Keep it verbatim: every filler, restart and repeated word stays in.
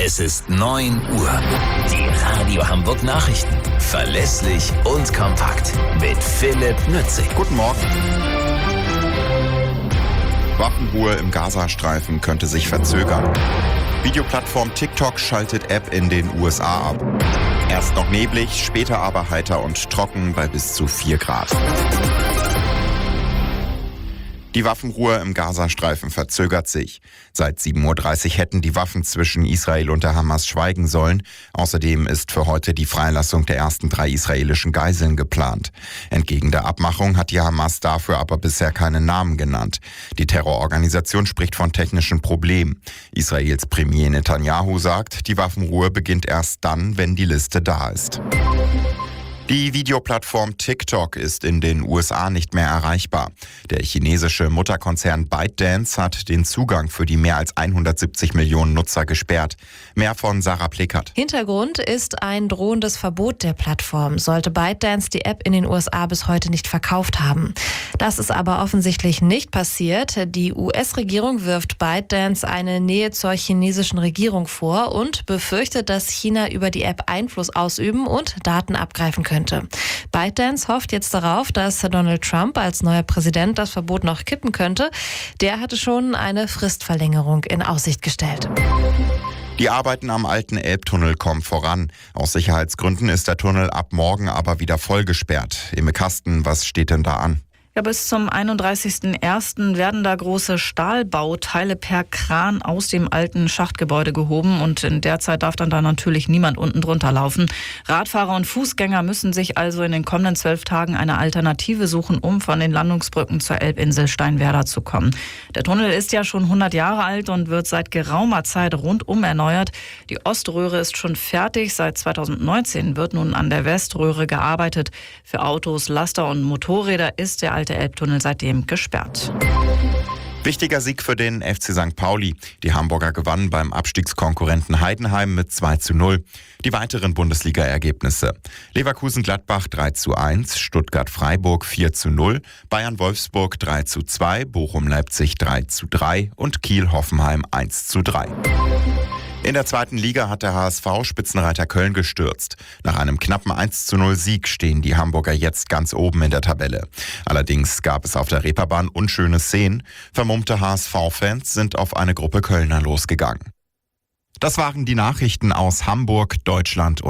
Es ist neun Uhr. Die Radio Hamburg Nachrichten. Verlässlich und kompakt. Mit Philipp Nützig. Guten Morgen. Waffenruhe im Gazastreifen könnte sich verzögern. Videoplattform TikTok schaltet App in den U S A ab. Erst noch neblig, später aber heiter und trocken bei bis zu vier Grad. Die Waffenruhe im Gazastreifen verzögert sich. Seit sieben Uhr dreißig hätten die Waffen zwischen Israel und der Hamas schweigen sollen. Außerdem ist für heute die Freilassung der ersten drei israelischen Geiseln geplant. Entgegen der Abmachung hat die Hamas dafür aber bisher keinen Namen genannt. Die Terrororganisation spricht von technischen Problemen. Israels Premier Netanyahu sagt, die Waffenruhe beginnt erst dann, wenn die Liste da ist. Die Videoplattform TikTok ist in den U S A nicht mehr erreichbar. Der chinesische Mutterkonzern ByteDance hat den Zugang für die mehr als hundertsiebzig Millionen Nutzer gesperrt. Mehr von Sarah Plickert. Hintergrund ist ein drohendes Verbot der Plattform, sollte ByteDance die App in den U S A bis heute nicht verkauft haben. Das ist aber offensichtlich nicht passiert. Die U S-Regierung wirft ByteDance eine Nähe zur chinesischen Regierung vor und befürchtet, dass China über die App Einfluss ausüben und Daten abgreifen könnte. ByteDance hofft jetzt darauf, dass Donald Trump als neuer Präsident das Verbot noch kippen könnte. Der hatte schon eine Fristverlängerung in Aussicht gestellt. Die Arbeiten am alten Elbtunnel kommen voran. Aus Sicherheitsgründen ist der Tunnel ab morgen aber wieder voll gesperrt. Imme Kasten, was steht denn da an? Ja, bis zum einunddreißigsten ersten werden da große Stahlbauteile per Kran aus dem alten Schachtgebäude gehoben und in der Zeit darf dann da natürlich niemand unten drunter laufen. Radfahrer und Fußgänger müssen sich also in den kommenden zwölf Tagen eine Alternative suchen, um von den Landungsbrücken zur Elbinsel Steinwerder zu kommen. Der Tunnel ist ja schon hundert Jahre alt und wird seit geraumer Zeit rundum erneuert. Die Oströhre ist schon fertig. Seit zweitausendneunzehn wird nun an der Weströhre gearbeitet. Für Autos, Laster und Motorräder ist der alte Elbtunnel seitdem gesperrt. Wichtiger Sieg für den F C Sankt Pauli. Die Hamburger gewannen beim Abstiegskonkurrenten Heidenheim mit zwei zu null. Die weiteren Bundesliga-Ergebnisse: Leverkusen-Gladbach drei zu eins, Stuttgart-Freiburg vier zu null, Bayern-Wolfsburg drei zu zwei, Bochum-Leipzig drei zu drei und Kiel-Hoffenheim eins zu drei. In der zweiten Liga hat der H S V Spitzenreiter Köln gestürzt. Nach einem knappen eins zu null Sieg stehen die Hamburger jetzt ganz oben in der Tabelle. Allerdings gab es auf der Reeperbahn unschöne Szenen. Vermummte H S V-Fans sind auf eine Gruppe Kölner losgegangen. Das waren die Nachrichten aus Hamburg, Deutschland und